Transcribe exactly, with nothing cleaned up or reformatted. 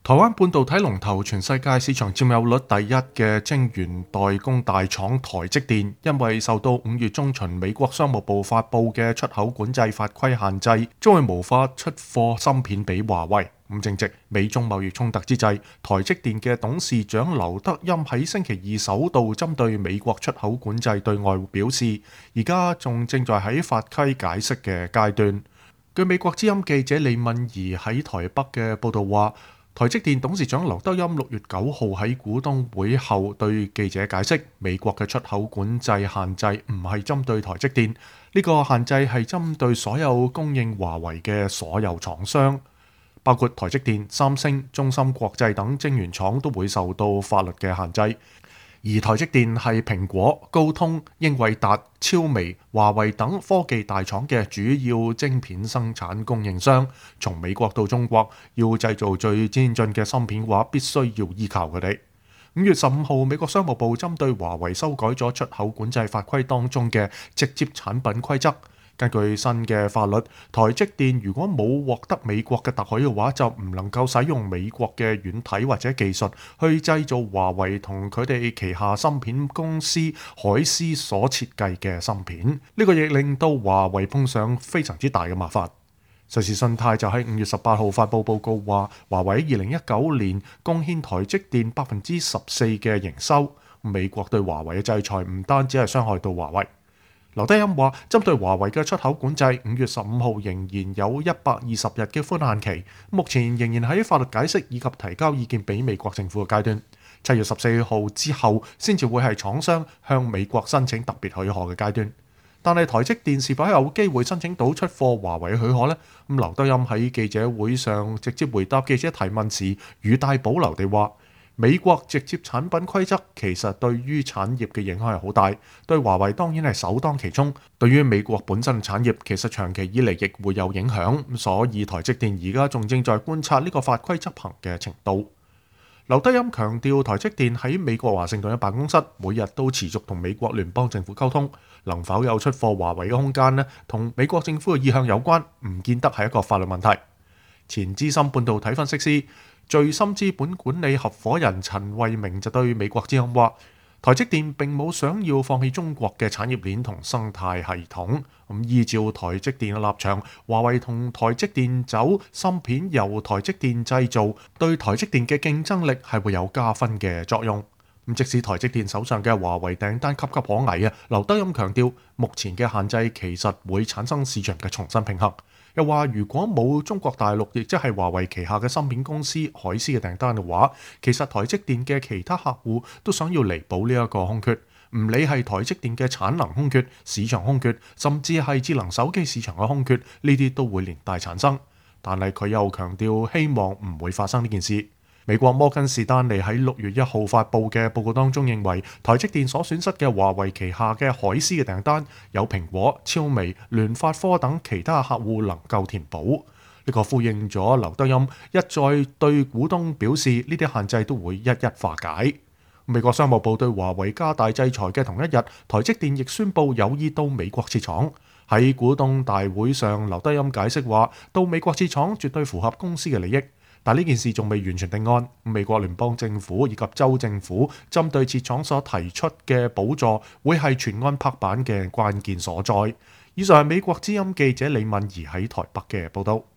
台灣半導體龍頭、全世界市場佔有率第一嘅晶圓代工大廠台積電，因為受到五月中旬美國商務部發布嘅出口管制法規限制，將會無法出貨芯片俾華為。咁正值美中貿易衝突之際，台積電嘅董事長劉德音喺星期二首度針對美國出口管制對外表示，而家仲正在喺法規解釋嘅階段。據美國之音記者李敏儀喺台北嘅報導話，台積電董事長劉德音六月九號喺股東會後對記者解釋，美國嘅出口管制限制唔係針對台積電，呢個限制係針對所有供應華為嘅所有廠商，包括台積電、三星、中芯國際等晶圓廠都會受到法律嘅限制。而台積電係蘋果、高通、英偉達、超微、華為等科技大廠嘅主要晶片生產供應商。從美國到中國，要製造最先進嘅芯片嘅話，必須要依靠佢哋。五月十五號，美國商務部針對華為修改咗出口管制法規當中嘅直接產品規則。根據新嘅法律，台積電如果冇獲得美國嘅特許嘅話，就唔能夠使用美國嘅軟體或者技術去製造華為同佢哋旗下芯片公司海思所設計嘅芯片。呢個亦令到華為碰上非常之大嘅麻煩。瑞士信貸就喺五月十八號發布報告話，華為二零一九年貢獻台積電百分之十四嘅營收。美國對華為嘅制裁唔單止係傷害到華為。劉德音話，針對華為嘅出口管制，五月十五號仍然有一百二十日嘅寬限期，目前仍然喺法律解釋以及提交意見俾美國政府嘅階段。七月十四號之後，先至會係廠商向美國申請特別許可嘅階段。但係台積電是否有機會申請到出貨華為許可呢？咁劉德音喺記者會上直接回答記者提問時，語帶保留地話，美國直接產品規則其實對於產業嘅影響係好大，對華為當然係首當其衝。對於美國本身產業，其實長期以嚟亦會有影響，所以台積電而家仲正在觀察呢個法規執行嘅程度。劉德音強調，台積電喺美國華盛頓嘅辦公室每日都持續同美國聯邦政府溝通，能否有出貨華為嘅空間呢？同美國政府嘅意向有關，唔見得係一個法律問題。前資深半導體分析師聚芯資本管理合夥人陳慧明就對美國之音話，台積電並冇想要放棄中國嘅產業鏈同生態系統。咁依照台積電嘅立場，華為同台積電走芯片由台積電製造，對台積電嘅競爭力係會有加分嘅作用。咁即使台積電手上嘅華為訂單岌岌可危啊，劉德音強調，目前嘅限制其實會產生市場嘅重新平衡。又話如果冇中國大陸，亦即係華為旗下嘅芯片公司海思嘅訂單嘅話，其實台積電嘅其他客戶都想要彌補呢一個空缺，唔理係台積電嘅產能空缺、市場空缺，甚至係智能手機市場嘅空缺，呢啲都會連帶產生。但係佢又強調希望唔會發生呢件事。美國摩根士丹利喺六月一號發布嘅報告當中認為，台積電所損失嘅華為旗下嘅海思嘅訂單，有蘋果、超微、聯發科等其他客戶能夠填補。呢個呼應咗劉德音一再對股東表示，呢啲限制都會一一化解。美國商務部對華為加大制裁嘅同一日，台積電亦宣布有意到美國設廠。喺股東大會上，劉德音解釋話，到美國設廠絕對符合公司嘅利益。但呢件事仲未完全定案，美國聯邦政府以及州政府針對設廠所提出嘅補助，會係全案拍板嘅關鍵所在。以上係美國之音記者李敏儀喺台北嘅報導。